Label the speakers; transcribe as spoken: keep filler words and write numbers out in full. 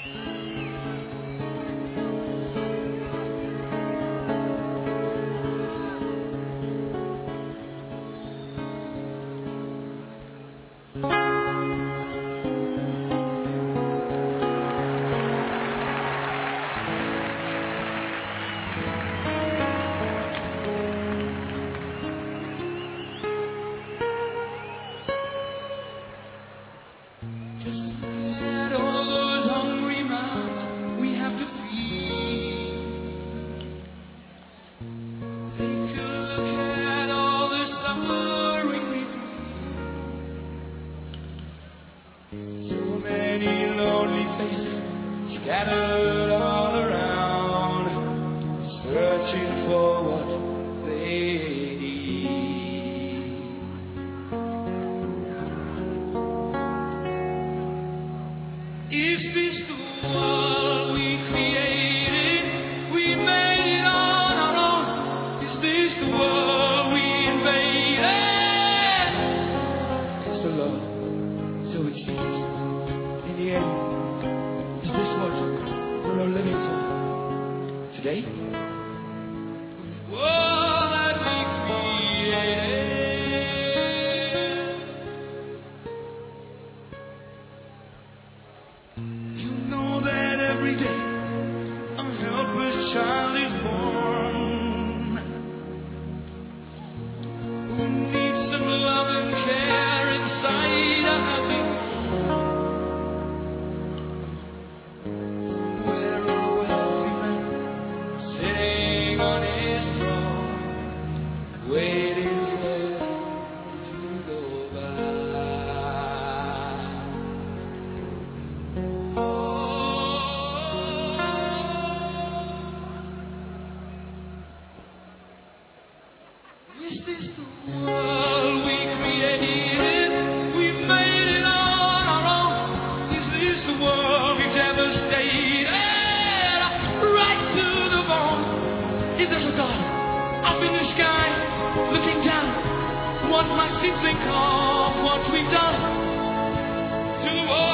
Speaker 1: Scattered all around, searching for what they need. Is this the world we created? We made it on our own. Is this the world we invaded? It's the love, so it seems, in the end. Is this what we're all living for today? The world that we created. You know that every day a helpless child is born who needs some love and care inside a healthy home. Waiting for it to go by. Oh, is this the world we created? We made it on our own. Is this the world we devastated? Right to the bone. Is there a God up in the sky, looking down? What must he think of what we've done to the world?